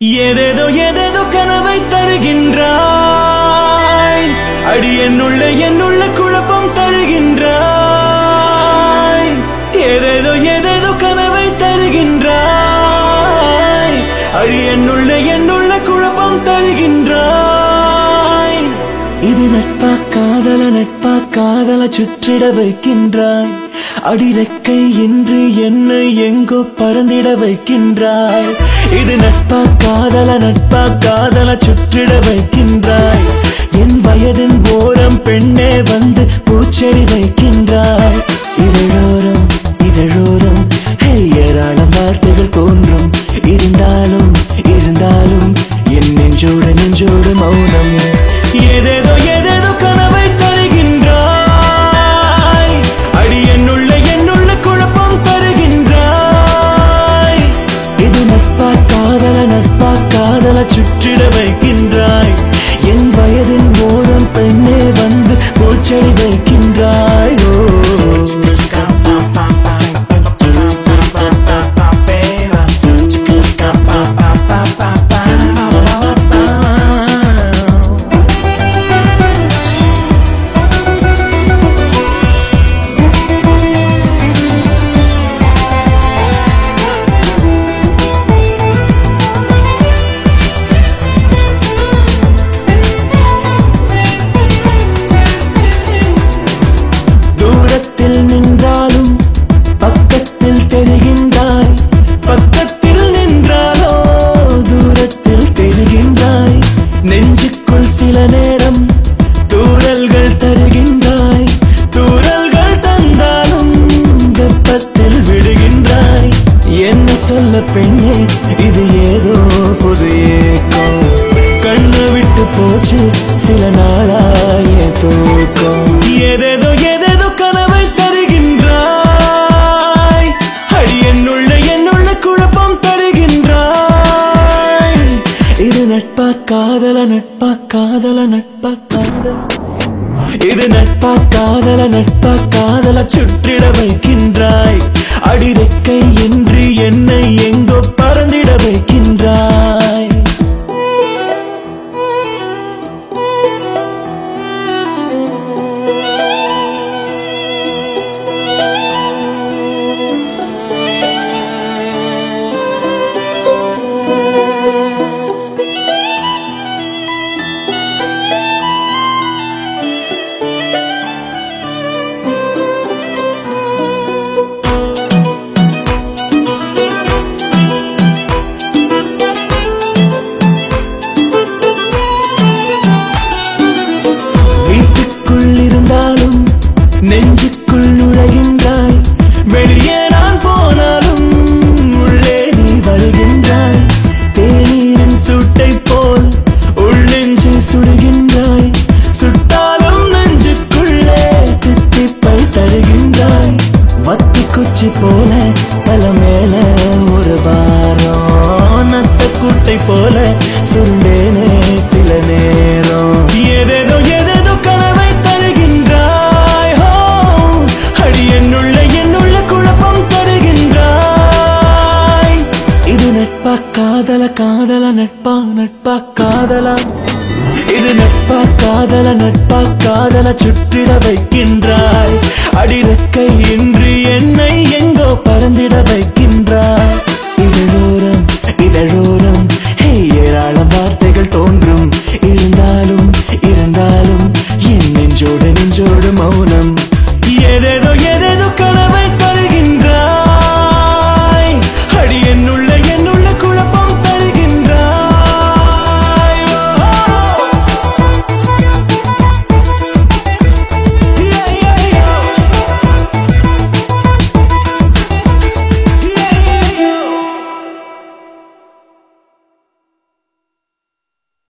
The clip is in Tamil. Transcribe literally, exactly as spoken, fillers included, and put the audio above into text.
ஏதேதோ ஏதேதோ கனவை தருகின்றாய், அடி என்னுள்ள என்னுள்ள குழப்பம் தருகின்றாய். ஏதேதோ ஏதேதோ கனவை தருகின்றாய், அடி என்னுள்ள என்னுள்ள குழப்பம் தருகின்றாய். இது நட்பா காதல நட்பா காதல சுற்றிட வைக்கின்றாய், அடிரெக்கை இன்று என்னை எங்கோ பறந்திட வைக்கின்றாய். இது நட்பா காதல நட்பா காதல சுற்றிட வைக்கின்றாய், என் வயதின் ஓரம் பெண்ணே வந்து பூச்செடி வைக்கின்றாய். இதழோரம் இதழோரம் ஏராளம் வார்த்தைகள் தோன்றும், இருந்தாலும் இருந்தாலும் என் நெஞ்சோடு நெஞ்சோடு மௌனம். ஏதேதோ ஏதேதோ கனவை தருகின்றாய், அடி என்னுள்ள என்னுள்ள குழப்பம் தருகின்றாய். இது நட்பா காதல நட்பா காதல சுற்றிட வைக்கின்றாய், என் வயதின் ஓரம் பெண்ணே வந்து பூச்செடி வைக்கின்றாய். ஓ நின்றாலும் பக்கத்தில் தெரிகின்றாய், பக்கத்தில் நின்றாலோ தூரத்தில் தெரிகின்றாய். நெஞ்சுக்குள் சில நேரம் தூரல்கள் தருகின்றாய், தூரல்கள் தந்தாலும் வெப்பத்தில் விடுகின்றாய். என்ன சொல்ல பெண்ணே இது ஏதோ புது ஏக்கம், கண்ணு விட்டு போச்சு சில நாளாய தூக்கம். ஏதேதோ ஏதேதோ கனவை தருகின்றாய், அடி என்னுள்ள என்னுள்ள குழப்பம் தருகின்றாய். இது நட்பா காதல நட்பா காதல நட்பா காதல, இது நட்பா காதல நட்பா காதல சுற்றிட வைக்கின்றாய், அடிரெக்கை என்று என்னை எங்கோ பறந்திட வைக்கின்றாய். இருந்தாலும் நெஞ்சுக்குள் நுழைகின்றாய், வெளியே நான் போனாலும் உள்ளே நீ வருகின்றாய். தேநீரின் சூட்டை போல் உள் நெஞ்சை சுடுகின்றாய், சுட்டாலும் நெஞ்சுக்குள்ளே தித்திப்பை தருகின்றாய். வத்தி குச்சி போல தல மேல ஒரு வாரம், நத்த கூட்டை போல சுருண்டேனே சில நேரம். ஏதேதோ ஏதேதோ கனவை தருகின்றாய், அடி என்னுள்ள என்னுள்ள குழப்பம் தருகின்றாய். இது நட்பா காதல காதல நட்பா நட்பா காதலா, இது நட்பா காதல நட்பா காதல சுற்றிட வைக்கின்றாய், அடிரெக்கை இன்று என்னை எங்கோ பறந்திட வைக்கின்றாய். இதழோரம் இதழோரம் ஏராளம் வார்த்தைகள் தோன்றும், இருந்தாலும் இருந்தாலும் என் நெஞ்சோடு நெஞ்சோடு மௌனம். ஏதேதோ